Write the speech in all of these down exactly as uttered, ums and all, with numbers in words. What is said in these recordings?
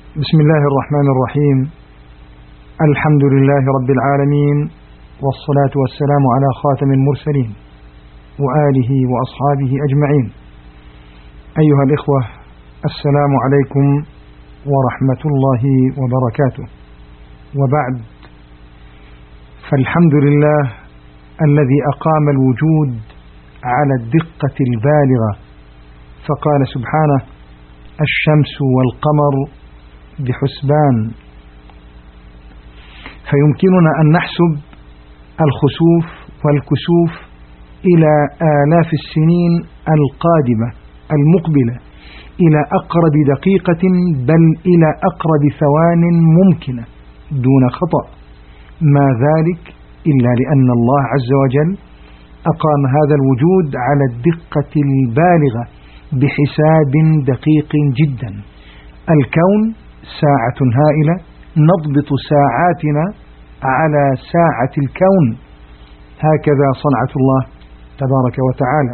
بسم الله الرحمن الرحيم. الحمد لله رب العالمين، والصلاة والسلام على خاتم المرسلين وآله وأصحابه أجمعين. أيها الإخوة، السلام عليكم ورحمة الله وبركاته. وبعد، فالحمد لله الذي أقام الوجود على الدقة البالغة، فقال سبحانه: الشمس والقمر بحسبان. فيمكننا أن نحسب الخسوف والكسوف إلى آلاف السنين القادمة المقبلة، إلى أقرب دقيقة، بل إلى أقرب ثوان ممكنة دون خطأ. ما ذلك إلا لأن الله عز وجل أقام هذا الوجود على الدقة البالغة بحساب دقيق جدا. الكون ساعة هائلة، نضبط ساعاتنا على ساعة الكون، هكذا صنعة الله تبارك وتعالى.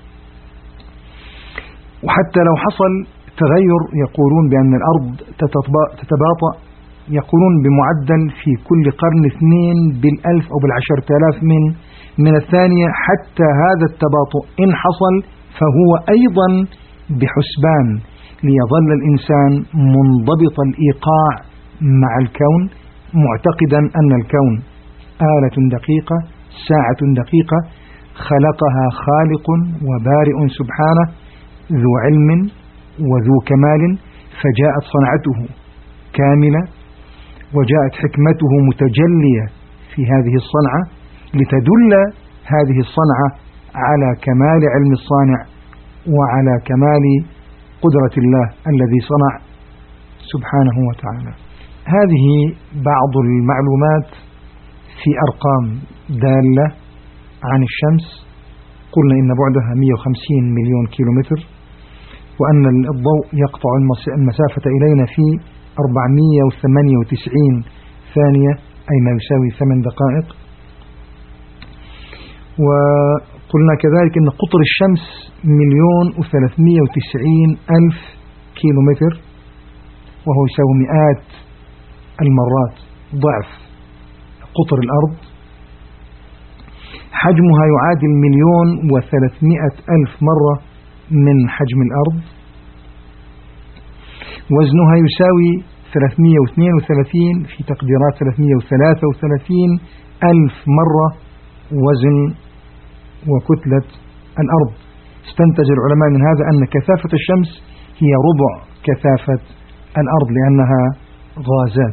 وحتى لو حصل تغير، يقولون بأن الأرض تتباطأ، يقولون بمعدل في كل قرن اثنين بالألف أو بالعشرة آلاف من من الثانية. حتى هذا التباطؤ إن حصل فهو أيضا بحسبان، ليظل الإنسان منضبط الإيقاع مع الكون، معتقدا أن الكون آلة دقيقة، ساعة دقيقة، خلقها خالق وبارئ سبحانه ذو علم وذو كمال، فجاءت صنعته كاملة، وجاءت حكمته متجلية في هذه الصنعة، لتدل هذه الصنعة على كمال علم الصانع وعلى كمال قدرة الله الذي صنع سبحانه وتعالى. هذه بعض المعلومات في أرقام دالة عن الشمس. قلنا إن بعدها مئة وخمسين مليون كيلومتر، وأن الضوء يقطع المسافة إلينا في أربعمئة وثمانية وتسعين ثانية، أي ما يساوي ثمان دقائق. وقلنا كذلك أن قطر الشمس مليون وثلاثمئة وتسعين ألف كيلومتر، وهو يساوي مئات المرات ضعف قطر الأرض. حجمها يعادل مليون وثلاثمئة ألف مرة من حجم الأرض. وزنها يساوي ثلاثمئة واثنين وثلاثين، في تقديرات ثلاثمئة وثلاثة وثلاثين ألف مرة وزن وكتلة الأرض. استنتج العلماء من هذا أن كثافة الشمس هي ربع كثافة الأرض، لأنها غازات.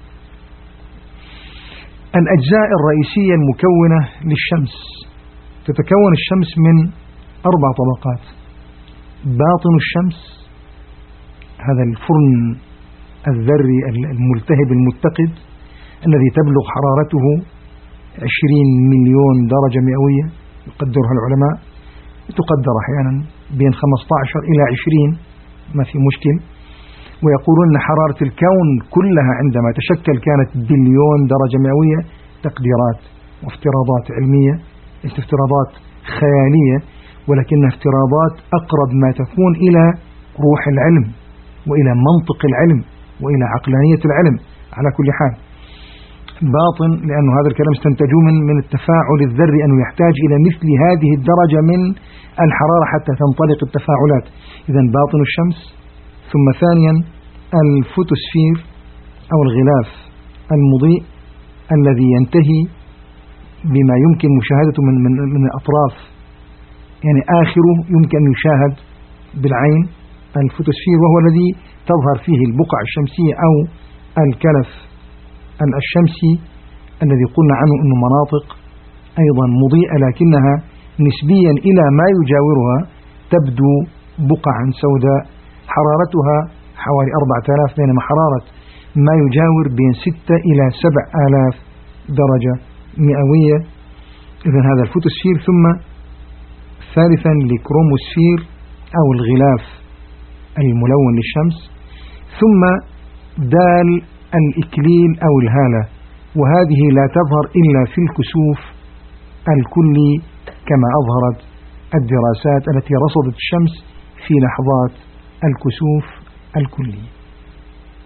الأجزاء الرئيسية المكونة للشمس: تتكون الشمس من أربع طبقات. باطن الشمس، هذا الفرن الذري الملتهب المتقد الذي تبلغ حرارته عشرين مليون درجة مئوية، يقدرها العلماء، تقدر أحيانا بين خمسة عشر إلى عشرين، ما في مشكل. ويقولون أن حرارة الكون كلها عندما تشكل كانت بليون درجة مئوية. تقديرات وافتراضات علمية، افتراضات خيالية، ولكنها افتراضات أقرب ما تكون إلى روح العلم وإلى منطق العلم وإلى عقلانية العلم. على كل حال، باطن، لأن هذا الكلام استنتجوه من من التفاعل الذري، أنه يحتاج إلى مثل هذه الدرجة من الحرارة حتى تنطلق التفاعلات. إذن باطن الشمس. ثم ثانيا الفوتوسفير أو الغلاف المضيء الذي ينتهي بما يمكن مشاهدته من من من الأطراف، يعني آخره يمكن أن يشاهد بالعين. الفوتوسفير وهو الذي تظهر فيه البقع الشمسية أو الكلف الشمسي، الذي قلنا عنه أنه مناطق أيضا مضيئة، لكنها نسبيا إلى ما يجاورها تبدو بقعا سوداء، حرارتها حوالي أربعة آلاف، بينما حرارة ما يجاور بين ستة إلى سبع آلاف درجة مئوية. إذن هذا الفوتوسفير. ثم ثالثا الكروموسفير أو الغلاف الملون للشمس. ثم دال الإكليل أو الهالة، وهذه لا تظهر إلا في الكسوف الكلي، كما أظهرت الدراسات التي رصدت الشمس في لحظات الكسوف الكلي.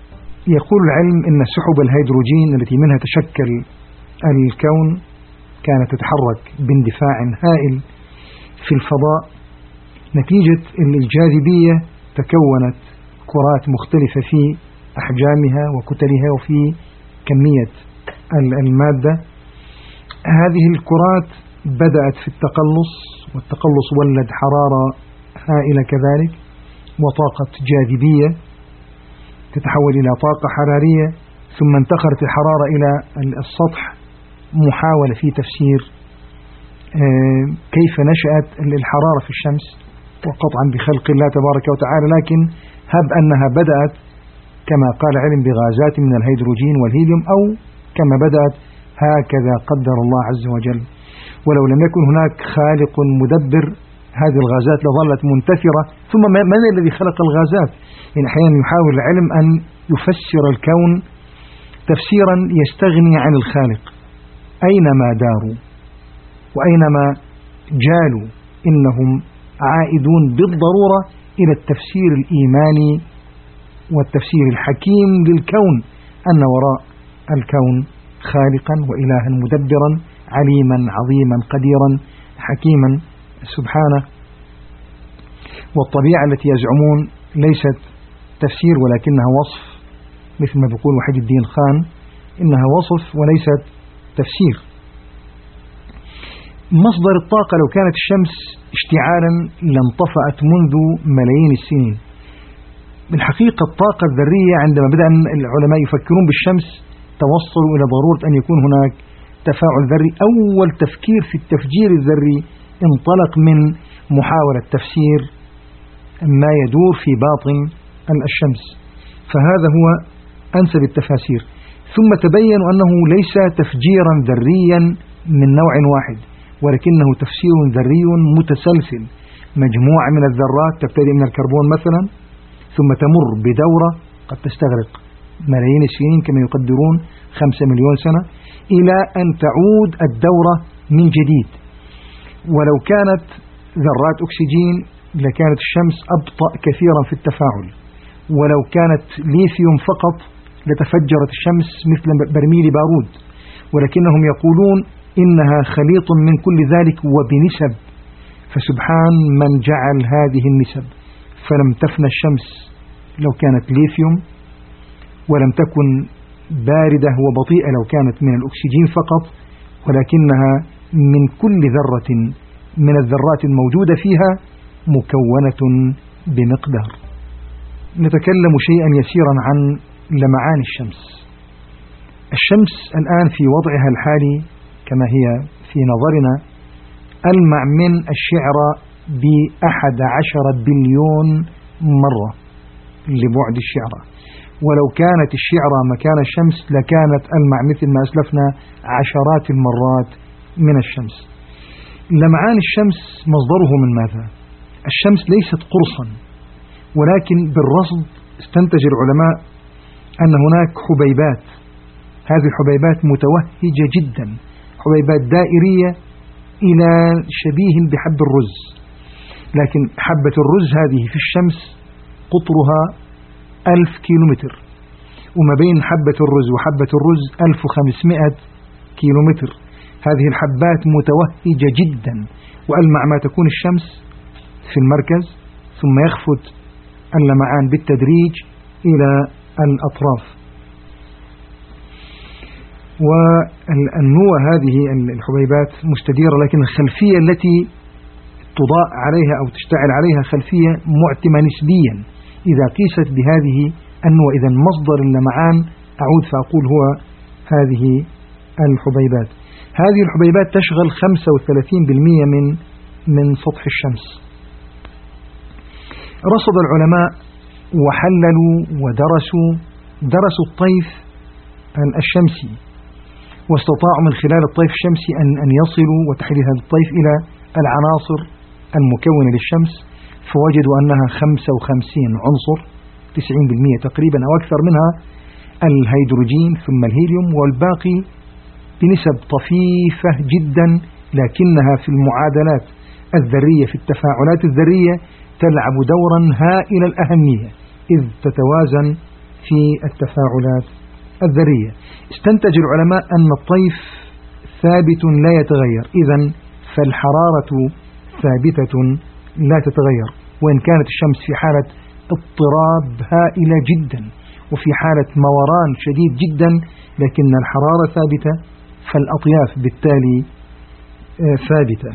يقول العلم إن سحب الهيدروجين التي منها تشكل الكون كانت تتحرك باندفاع هائل في الفضاء. نتيجة الجاذبية تكونت كرات مختلفة في أحجامها وكتلها وفي كمية المادة. هذه الكرات بدأت في التقلص، والتقلص ولد حرارة هائلة كذلك وطاقة جاذبية تتحول إلى طاقة حرارية، ثم انتقلت الحرارة إلى السطح. محاولة في تفسير كيف نشأت الحرارة في الشمس، وقطعا بخلق الله تبارك وتعالى، لكن هب أنها بدأت كما قال العلم بغازات من الهيدروجين والهيليوم، أو كما بدأت هكذا قدر الله عز وجل. ولو لم يكن هناك خالق مدبر هذه الغازات لظلت منتثرة. ثم من الذي خلق الغازات؟ يعني أحيانا يحاول العلم أن يفسر الكون تفسيرا يستغني عن الخالق. أينما داروا وأينما جالوا إنهم عائدون بالضرورة إلى التفسير الإيماني والتفسير الحكيم للكون، أن وراء الكون خالقا وإلها مدبرا عليما عظيما قديرا حكيما سبحانه. والطبيعة التي يزعمون ليست تفسير ولكنها وصف، مثل ما بيقول وحيد الدين خان، إنها وصف وليست تفسير. مصدر الطاقة لو كانت الشمس اشتعالا لانطفأت منذ ملايين السنين. بالحقيقة الطاقة الذرية عندما بدأ العلماء يفكرون بالشمس توصلوا إلى ضرورة أن يكون هناك تفاعل ذري. أول تفكير في التفجير الذري انطلق من محاولة تفسير ما يدور في باطن الشمس، فهذا هو أنسب التفاسير. ثم تبينوا أنه ليس تفجيرا ذريا من نوع واحد، ولكنه تفسير ذري متسلسل. مجموعة من الذرات تبتدئ من الكربون مثلا، ثم تمر بدورة قد تستغرق ملايين السنين كما يقدرون خمسة مليون سنة، إلى أن تعود الدورة من جديد. ولو كانت ذرات أكسجين لكانت الشمس أبطأ كثيرا في التفاعل، ولو كانت ليثيوم فقط لتفجرت الشمس مثل برميل بارود. ولكنهم يقولون إنها خليط من كل ذلك وبنسب، فسبحان من جعل هذه النسب، فلم تفنى الشمس لو كانت ليثيوم، ولم تكن باردة وبطيئة لو كانت من الأكسجين فقط، ولكنها من كل ذرة من الذرات الموجودة فيها مكونة بمقدار. نتكلم شيئا يسيرا عن لمعان الشمس. الشمس الآن في وضعها الحالي كما هي في نظرنا ألمع من الشعرة بأحد عشر بليون مرة لبعد الشعرة، ولو كانت الشعرة مكان الشمس لكانت ألمع مثل ما أسلفنا عشرات المرات من الشمس. لمعان الشمس مصدره من ماذا؟ الشمس ليست قرصا، ولكن بالرصد استنتج العلماء أن هناك حبيبات. هذه الحبيبات متوهجة جدا، حبيبات دائرية إلى شبيه بحب الرز، لكن حبة الرز هذه في الشمس قطرها ألف كيلومتر، وما بين حبة الرز وحبة الرز ألف وخمسمائة كيلومتر. هذه الحبات متوهجة جدا، وألمع ما تكون الشمس في المركز، ثم يخفت اللمعان بالتدريج إلى الأطراف. والنوى هذه الحبيبات مستديرة، لكن الخلفية التي تضاء عليها أو تشتعل عليها خلفية معتمة نسبيا إذا قيست بهذه النوى. إذا مصدر اللمعان أعود فأقول هو هذه الحبيبات. هذه الحبيبات تشغل خمسة وثلاثين بالمئة من من سطح الشمس. رصد العلماء وحللوا ودرسوا درسوا الطيف الشمسي، واستطاعوا من خلال الطيف الشمسي أن أن يصلوا وتحليل هذا الطيف إلى العناصر المكونة للشمس، فوجدوا أنها خمسة وخمسين عنصر، تسعين بالمئة تقريبا أو أكثر منها الهيدروجين ثم الهيليوم، والباقي بنسب طفيفة جدا، لكنها في المعادلات الذرية في التفاعلات الذرية تلعب دورا هائل الأهمية، إذ تتوازن في التفاعلات الذرية. استنتج العلماء أن الطيف ثابت لا يتغير، إذن فالحرارة ثابتة لا تتغير، وإن كانت الشمس في حالة اضطراب هائلة جدا وفي حالة موران شديد جدا، لكن الحرارة ثابتة، فالأطياف بالتالي ثابتة.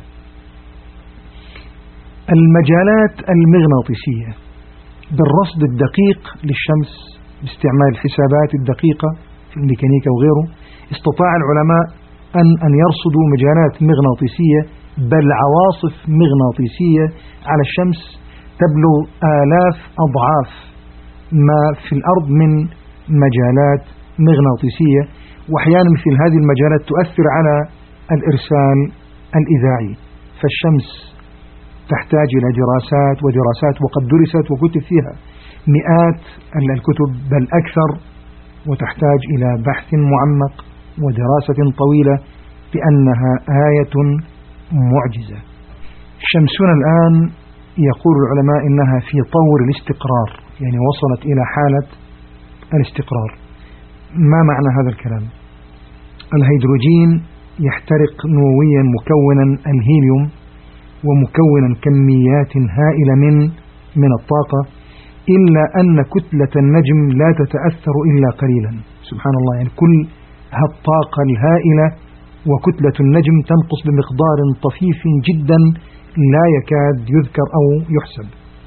المجالات المغناطيسية بالرصد الدقيق للشمس باستعمال الحسابات الدقيقة في الميكانيكا وغيره، استطاع العلماء أن أن يرصدوا مجالات مغناطيسية بل عواصف مغناطيسية على الشمس تبلغ آلاف أضعاف ما في الأرض من مجالات مغناطيسية، وأحيانا مثل هذه المجالات تؤثر على الإرسال الإذاعي. فالشمس تحتاج إلى دراسات ودراسات، وقد درست وكتب فيها مئات الكتب بل أكثر، وتحتاج إلى بحث معمق ودراسة طويلة لأنها آية معجزة. شمسنا الآن يقول العلماء إنها في طور الاستقرار، يعني وصلت إلى حالة الاستقرار. ما معنى هذا الكلام؟ الهيدروجين يحترق نوويا مكونا الهيليوم ومكونا كميات هائلة من من الطاقة، إلا أن كتلة النجم لا تتأثر إلا قليلا. سبحان الله، يعني كل هالطاقة الهائلة وكتلة النجم تنقص بمقدار طفيف جدا لا يكاد يذكر أو يحسب.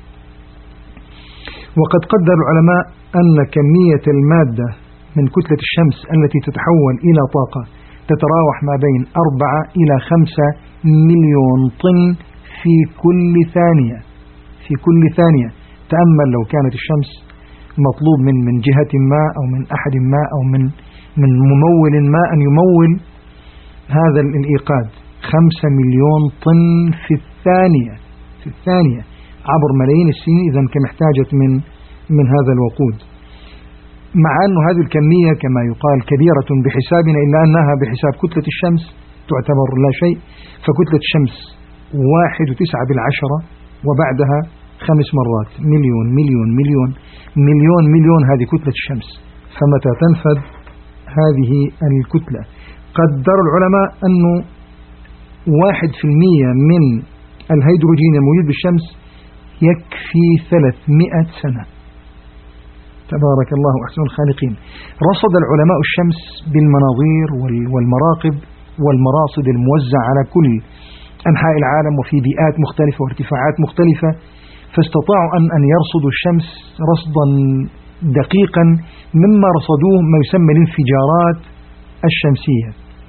وقد قدر العلماء أن كمية المادة من كتلة الشمس التي تتحول إلى طاقة تتراوح ما بين أربعة إلى خمسة مليون طن في كل ثانية في كل ثانية. تأمل لو كانت الشمس مطلوب من من جهة ما أو من أحد ما أو من من ممول ما أن يمول هذا الإيقاد، خمسة مليون طن في الثانية في الثانية عبر ملايين السنين، إذن كم احتاجت من من هذا الوقود. مع أن هذه الكمية كما يقال كبيرة بحسابنا، إلا أنها بحساب كتلة الشمس تعتبر لا شيء. فكتلة الشمس واحد وتسعة بالعشرة، وبعدها خمس مرات مليون مليون مليون مليون مليون، هذه كتلة الشمس. فمتى تنفذ هذه الكتلة؟ قدر العلماء أنه واحد في المية من الهيدروجين الموجود بالشمس يكفي ثلاثمائة سنة. تبارك الله أحسن الخالقين. رصد العلماء الشمس بالمناظير والمراقب والمراصد الموزعة على كل أنحاء العالم وفي بيئات مختلفة وارتفاعات مختلفة، فاستطاعوا أن أن يرصدوا الشمس رصدا دقيقا مما رصدوه ما يسمى الانفجارات الشمسية.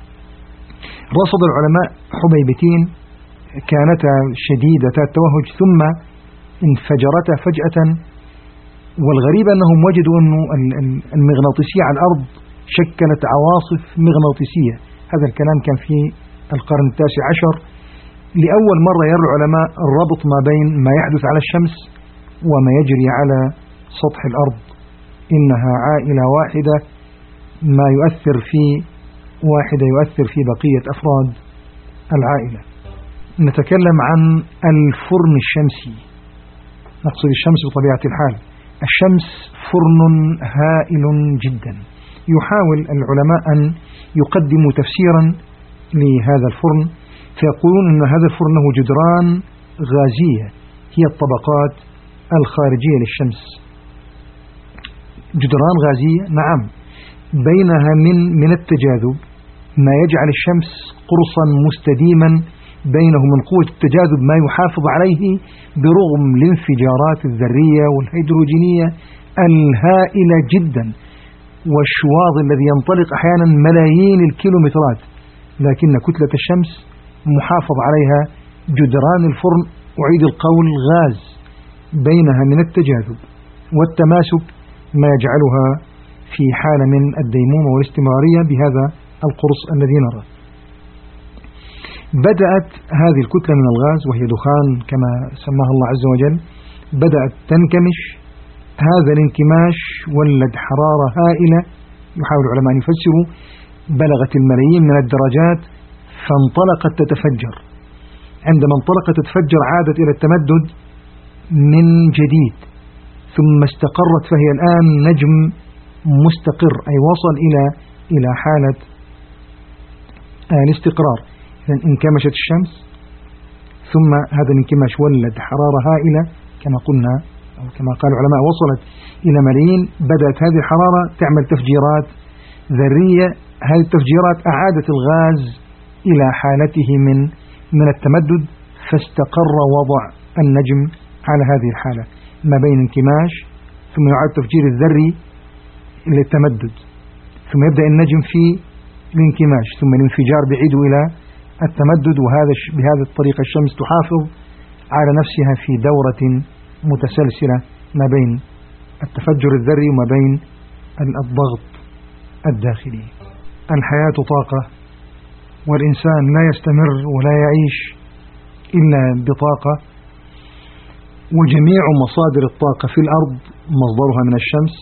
رصد العلماء حبيبتين كانتا شديدة التوهج ثم انفجرتا فجأة، والغريب أنهم وجدوا أن المغناطيسية على الأرض شكلت عواصف مغناطيسية. هذا الكلام كان في القرن التاسع عشر. لأول مرة يرى العلماء الربط ما بين ما يحدث على الشمس وما يجري على سطح الأرض، إنها عائلة واحدة، ما يؤثر في واحدة يؤثر في بقية أفراد العائلة. نتكلم عن الفرن الشمسي. نقصد الشمس بطبيعة الحال. الشمس فرن هائل جدا. يحاول العلماء أن يقدموا تفسيرا لهذا الفرن، فيقولون أن هذا الفرن له جدران غازية هي الطبقات الخارجية للشمس. جدران غازية، نعم، بينها من من التجاذب ما يجعل الشمس قرصا مستديما، بينه من قوة التجاذب ما يحافظ عليه برغم الانفجارات الذرية والهيدروجينية الهائلة جدا والشواظ الذي ينطلق أحيانا ملايين الكيلومترات، لكن كتلة الشمس محافظ عليها جدران الفرن، أعيد القول غاز، بينها من التجاذب والتماسك ما يجعلها في حالة من الديمومة والاستمرارية بهذا القرص الذي نرى. بدأت هذه الكتلة من الغاز وهي دخان كما سماها الله عز وجل، بدأت تنكمش. هذا الانكماش ولد حرارة هائلة، يحاول العلماء أن يفسروا، بلغت الملايين من الدرجات، فانطلقت تتفجر. عندما انطلقت تتفجر عادت إلى التمدد من جديد، ثم استقرت، فهي الآن نجم مستقر، أي وصل إلى إلى حالة الاستقرار. إذن انكمشت الشمس ثم هذا الانكماش ولد حرارة هائلة كما قلنا أو كما قال العلماء وصلت إلى ملايين. بدأت هذه الحرارة تعمل تفجيرات ذرية، هذه التفجيرات أعادت الغاز إلى حالته من من التمدد، فاستقر وضع النجم على هذه الحالة ما بين انكماش ثم يعاد تفجير الذري للتمدد، ثم يبدأ النجم في الانكماش ثم الانفجار بعيد إلى التمدد. وهذا بهذه الطريقة الشمس تحافظ على نفسها في دورة متسلسلة ما بين التفجر الذري وما بين الضغط الداخلي. الحياة طاقة، والإنسان لا يستمر ولا يعيش إلا بطاقة، وجميع مصادر الطاقة في الأرض مصدرها من الشمس،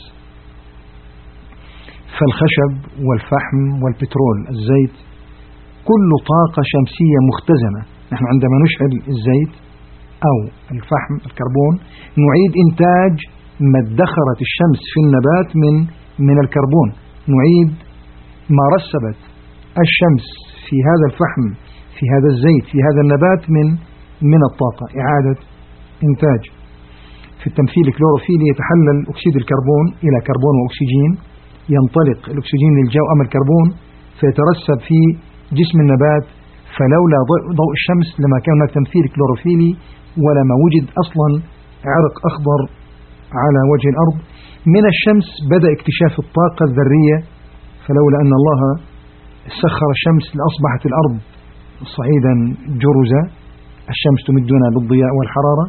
فالخشب والفحم والبترول الزيت كل طاقة شمسية مختزنة. نحن عندما نشعل الزيت أو الفحم الكربون نعيد إنتاج ما ادخرت الشمس في النبات من من الكربون، نعيد ما رسبت الشمس في هذا الفحم في هذا الزيت في هذا النبات من من الطاقة، إعادة إنتاج. في التمثيل الكلوروفيلي يتحلل أكسيد الكربون إلى كربون وأكسجين، ينطلق الأكسجين للجو أما الكربون فيترسب في جسم النبات، فلولا ضوء الشمس لما كان هناك تمثيل كلوروفيلي ولا ما وجد أصلا عرق أخضر على وجه الأرض. من الشمس بدأ اكتشاف الطاقة الذرية، فلولا أن الله سخر الشمس لأصبحت الأرض صعيدا جرزا، الشمس تمدنا بالضياء والحرارة.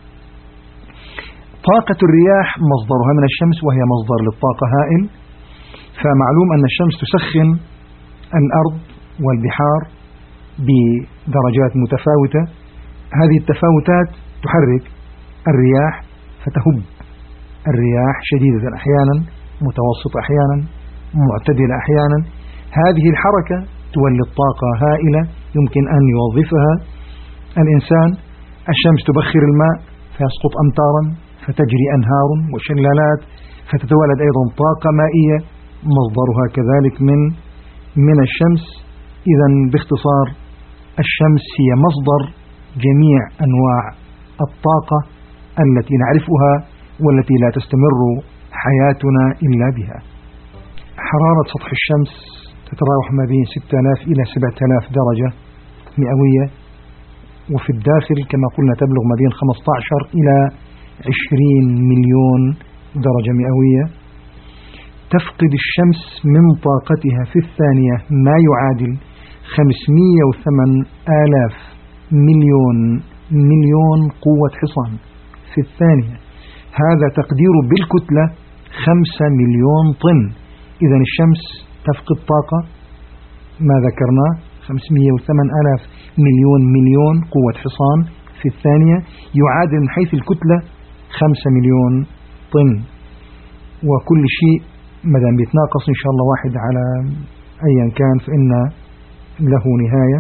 طاقة الرياح مصدرها من الشمس وهي مصدر للطاقة هائل، فمعلوم أن الشمس تسخن الأرض والبحار بدرجات متفاوتة، هذه التفاوتات تحرك الرياح فتهب الرياح شديدة أحيانا، متوسطة أحيانا، معتدلة أحيانا. هذه الحركة تولد طاقة هائلة يمكن أن يوظفها الإنسان. الشمس تبخر الماء فيسقط أمطارا فتجري أنهار وشلالات، فتتولد أيضا طاقة مائية مصدرها كذلك من من الشمس. إذن باختصار الشمس هي مصدر جميع أنواع الطاقة التي نعرفها والتي لا تستمر حياتنا إلا بها. حرارة سطح الشمس تتراوح ما بين ستة آلاف إلى سبعة آلاف درجة مئوية، وفي الداخل كما قلنا تبلغ ما بين خمسة عشر إلى عشرين مليون درجة مئوية. تفقد الشمس من طاقتها في الثانية ما يعادل خمسمئة وثمانية آلاف مليون مليون قوة حصان في الثانية، هذا تقدير بالكتلة خمسة مليون طن. إذن الشمس تفقد طاقة ما ذكرنا خمسمئة وثمانية آلاف مليون مليون قوة حصان في الثانية، يعادل من حيث الكتلة خمسة مليون طن. وكل شيء مدام بيتناقص إن شاء الله واحد على أيا كان فإن له نهاية.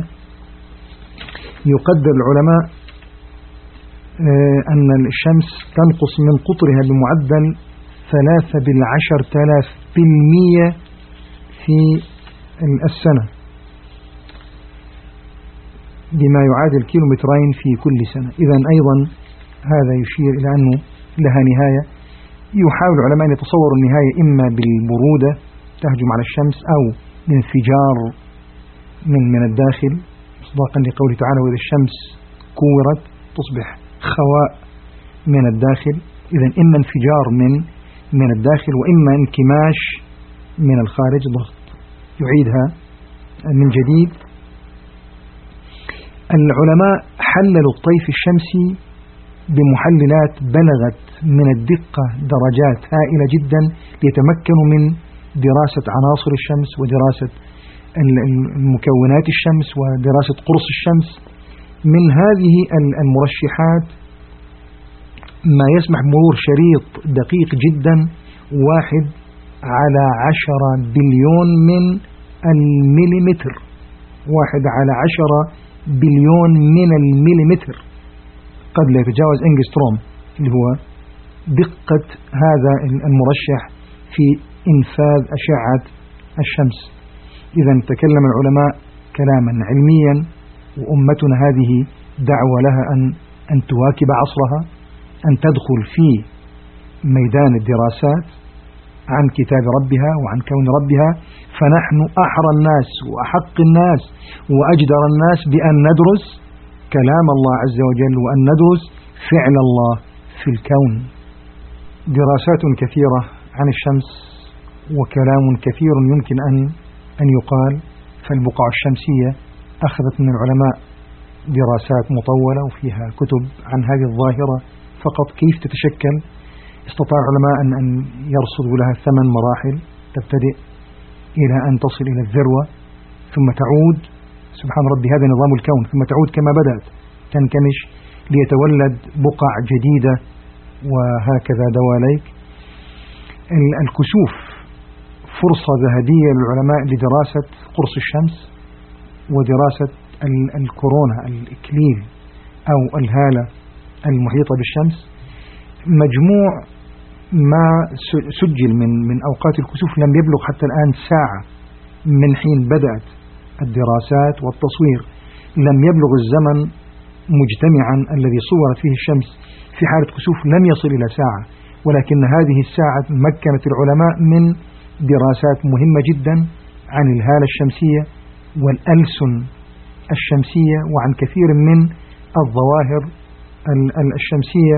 يقدر العلماء أن الشمس تنقص من قطرها بمعدل ثلاثة بالعشر تلاف بالمية في السنة، بما يعادل كيلومترين في كل سنة. إذن أيضا هذا يشير إلى أنه لها نهاية. يحاول العلماء أن يتصوروا النهاية إما بالبرودة تهجم على الشمس أو بانفجار من من الداخل، مصداقا لقوله تعالى وإذا الشمس كورت تصبح خواء من الداخل. إذن إما انفجار من من الداخل وإما انكماش من الخارج، ضغط يعيدها من جديد. العلماء حللوا الطيف الشمسي بمحللات بلغت من الدقة درجات هائلة جدا ليتمكنوا من دراسة عناصر الشمس ودراسة المكونات الشمس ودراسة قرص الشمس. من هذه المرشحات ما يسمح بمرور شريط دقيق جدا واحد على عشرة بليون من المليمتر، واحد على عشرة بليون من المليمتر، قد لا يتجاوز إنجستروم اللي هو دقة هذا المرشح في إنفاذ أشعة الشمس. إذا تكلم العلماء كلاما علميا، وأمتنا هذه دعوة لها أن أن تواكب عصرها، أن تدخل في ميدان الدراسات عن كتاب ربها وعن كون ربها. فنحن أحرى الناس وأحق الناس وأجدر الناس بأن ندرس كلام الله عز وجل، وأن ندرس فعل الله في الكون. دراسات كثيرة عن الشمس وكلام كثير يمكن أن أن يقال. فالبقع الشمسية أخذت من العلماء دراسات مطولة وفيها كتب عن هذه الظاهرة فقط كيف تتشكل. استطاع العلماء أن أن يرصدوا لها ثمان مراحل تبتدئ إلى أن تصل إلى الذروة، ثم تعود، سبحان ربي هذا نظام الكون، ثم تعود كما بدأت تنكمش ليتولد بقع جديدة، وهكذا دواليك. الكسوف فرصة ذهبية للعلماء لدراسة قرص الشمس ودراسة الكورونا الإكليل أو الهالة المحيطة بالشمس. مجموع ما سجل من من أوقات الكسوف لم يبلغ حتى الآن ساعة من حين بدأت الدراسات والتصوير. لم يبلغ الزمن مجتمعا الذي صورت فيه الشمس في حالة كسوف لم يصل إلى ساعة، ولكن هذه الساعة مكنت العلماء من دراسات مهمة جدا عن الهالة الشمسية والألسن الشمسية وعن كثير من الظواهر الشمسية.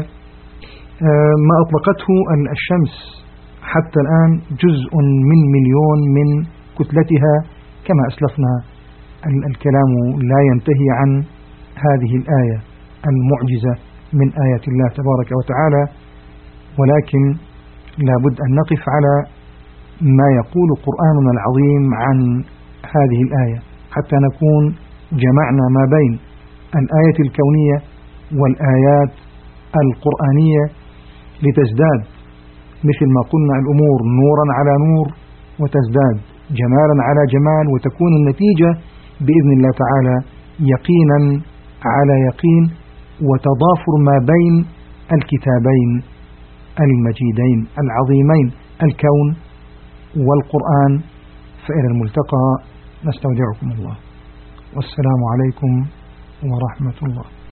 ما أطلقته الشمس حتى الآن جزء من مليون من كتلتها، كما أسلفنا الكلام لا ينتهي عن هذه الآية المعجزة من آيات الله تبارك وتعالى. ولكن لابد أن نقف على ما يقول قرآننا العظيم عن هذه الآية حتى نكون جمعنا ما بين الآية الكونية والآيات القرآنية لتزداد مثل ما قلنا الأمور نورا على نور، وتزداد جمالا على جمال، وتكون النتيجة بإذن الله تعالى يقينا على يقين، وتضافر ما بين الكتابين المجيدين العظيمين الكون والقرآن. فإلى الملتقى، نستودعكم الله، والسلام عليكم ورحمة الله.